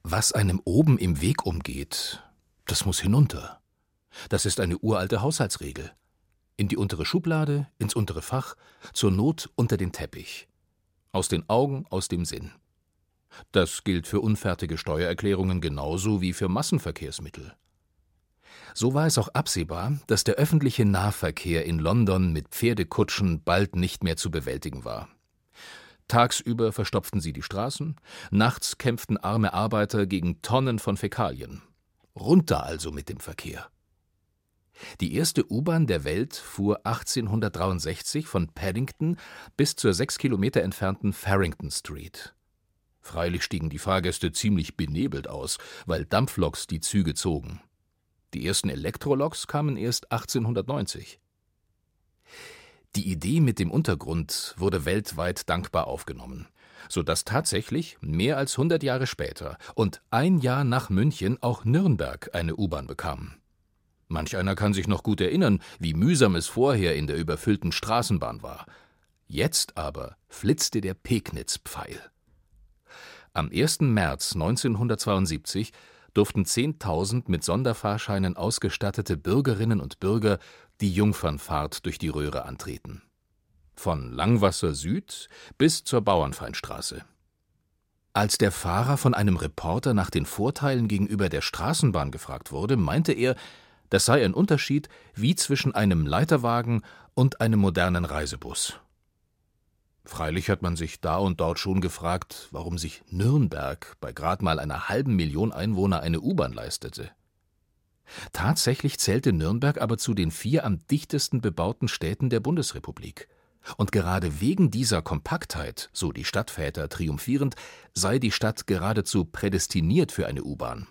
Was einem oben im Weg umgeht, das muss hinunter. Das ist eine uralte Haushaltsregel. In die untere Schublade, ins untere Fach, zur Not unter den Teppich. Aus den Augen, aus dem Sinn. Das gilt für unfertige Steuererklärungen genauso wie für Massenverkehrsmittel. So war es auch absehbar, dass der öffentliche Nahverkehr in London mit Pferdekutschen bald nicht mehr zu bewältigen war. Tagsüber verstopften sie die Straßen, nachts kämpften arme Arbeiter gegen Tonnen von Fäkalien. Runter also mit dem Verkehr. Die erste U-Bahn der Welt fuhr 1863 von Paddington bis zur 6 Kilometer entfernten Farrington Street. Freilich stiegen die Fahrgäste ziemlich benebelt aus, weil Dampfloks die Züge zogen. Die ersten Elektroloks kamen erst 1890. Die Idee mit dem Untergrund wurde weltweit dankbar aufgenommen, sodass tatsächlich mehr als 100 Jahre später und ein Jahr nach München auch Nürnberg eine U-Bahn bekam. Manch einer kann sich noch gut erinnern, wie mühsam es vorher in der überfüllten Straßenbahn war. Jetzt aber flitzte der Pegnitz-Pfeil. Am 1. März 1972 durften 10.000 mit Sonderfahrscheinen ausgestattete Bürgerinnen und Bürger die Jungfernfahrt durch die Röhre antreten. Von Langwasser Süd bis zur Bauernfeindstraße. Als der Fahrer von einem Reporter nach den Vorteilen gegenüber der Straßenbahn gefragt wurde, meinte er, das sei ein Unterschied wie zwischen einem Leiterwagen und einem modernen Reisebus. Freilich hat man sich da und dort schon gefragt, warum sich Nürnberg bei grad mal einer 500.000 Einwohner eine U-Bahn leistete. Tatsächlich zählte Nürnberg aber zu den 4 am dichtesten bebauten Städten der Bundesrepublik. Und gerade wegen dieser Kompaktheit, so die Stadtväter triumphierend, sei die Stadt geradezu prädestiniert für eine U-Bahn.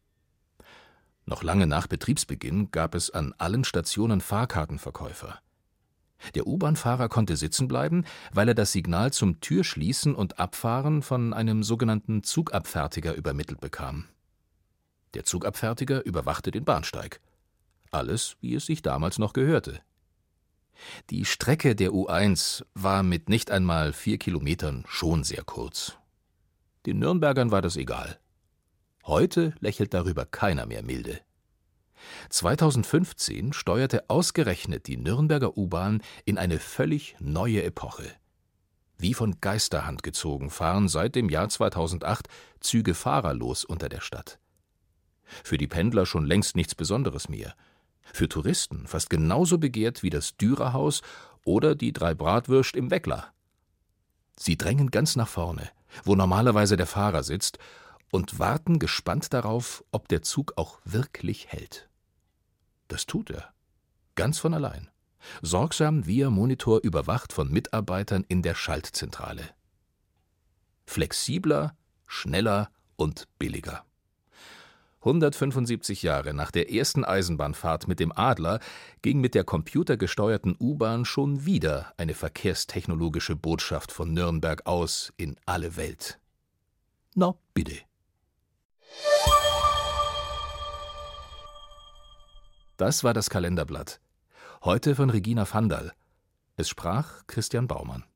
Noch lange nach Betriebsbeginn gab es an allen Stationen Fahrkartenverkäufer. Der U-Bahn-Fahrer konnte sitzen bleiben, weil er das Signal zum Türschließen und Abfahren von einem sogenannten Zugabfertiger übermittelt bekam. Der Zugabfertiger überwachte den Bahnsteig. Alles, wie es sich damals noch gehörte. Die Strecke der U1 war mit nicht einmal 4 Kilometern schon sehr kurz. Den Nürnbergern war das egal. Heute lächelt darüber keiner mehr milde. 2015 steuerte ausgerechnet die Nürnberger U-Bahn in eine völlig neue Epoche. Wie von Geisterhand gezogen fahren seit dem Jahr 2008 Züge fahrerlos unter der Stadt. Für die Pendler schon längst nichts Besonderes mehr. Für Touristen fast genauso begehrt wie das Dürerhaus oder die 3 Bratwürst im Weckler. Sie drängen ganz nach vorne, wo normalerweise der Fahrer sitzt, und warten gespannt darauf, ob der Zug auch wirklich hält. Das tut er. Ganz von allein. Sorgsam via Monitor überwacht von Mitarbeitern in der Schaltzentrale. Flexibler, schneller und billiger. 175 Jahre nach der ersten Eisenbahnfahrt mit dem Adler ging mit der computergesteuerten U-Bahn schon wieder eine verkehrstechnologische Botschaft von Nürnberg aus in alle Welt. Na, bitte. Das war das Kalenderblatt. Heute von Regina Vandal. Es sprach Christian Baumann.